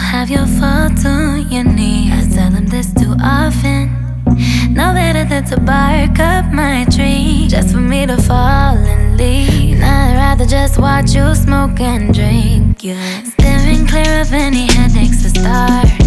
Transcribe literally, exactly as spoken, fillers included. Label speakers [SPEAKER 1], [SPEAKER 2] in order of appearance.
[SPEAKER 1] have your fault on your knees. I tell him this too often. No better than to bark up my tree just for me to fall and leave. And I'd rather just watch you smoke and drink. Yeah, steering clear of any headaches to start.